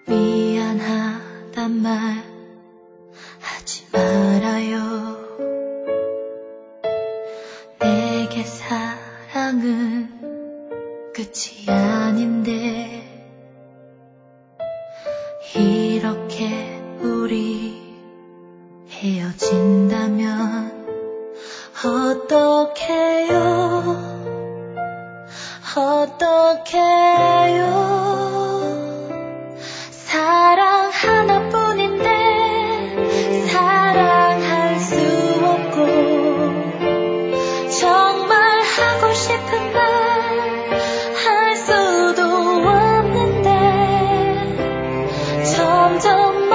미안하단 말 하지 말아요. 내게 사랑은 끝이 아닌데 이렇게 우리 헤어진다면 어떡해요. 사랑 하나뿐인데 사랑할 수 없고 정말 하고 싶은 말 할 수도 없는데 점점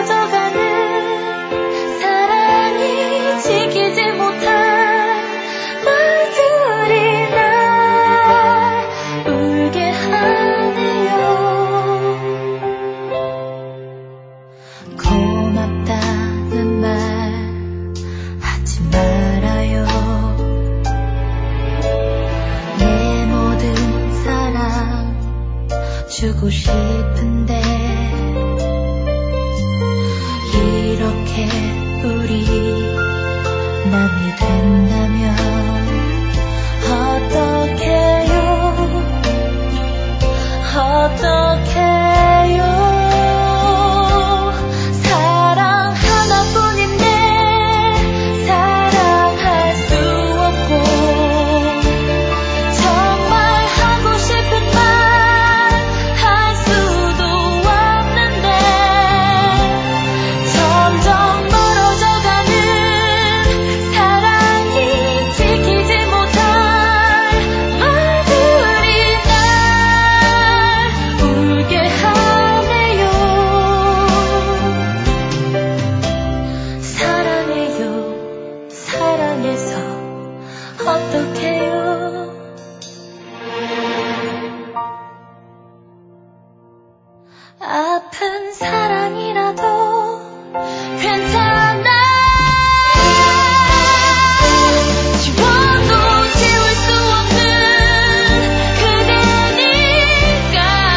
멀어져가는 사랑이 지키지 못한 말들이 날 울게 하네요. 고맙다는 말 하지 말아요. 내 모든 사랑 주고 싶은데 이렇게 우리 남이 된다면 어떡해요. 사랑 하나뿐인데 사랑할 수 없고 정말 하고 싶은 말 할 수도 없는데 점점 멀어져가는 사랑이 지키지 못할 말들이 날 울게 하네요. 사랑해요. 사랑해서 어떡해요. 아픈 사랑이라도 괜찮아. 지워도 지울 수 없는 그대니까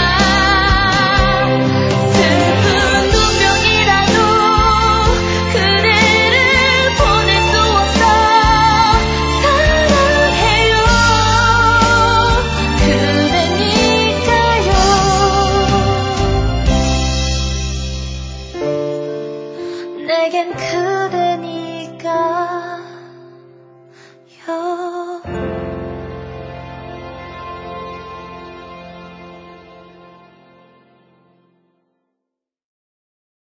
슬픈 운명이라도 그대를 보낼 수 없어. 사랑해요. 그대니까요. 내겐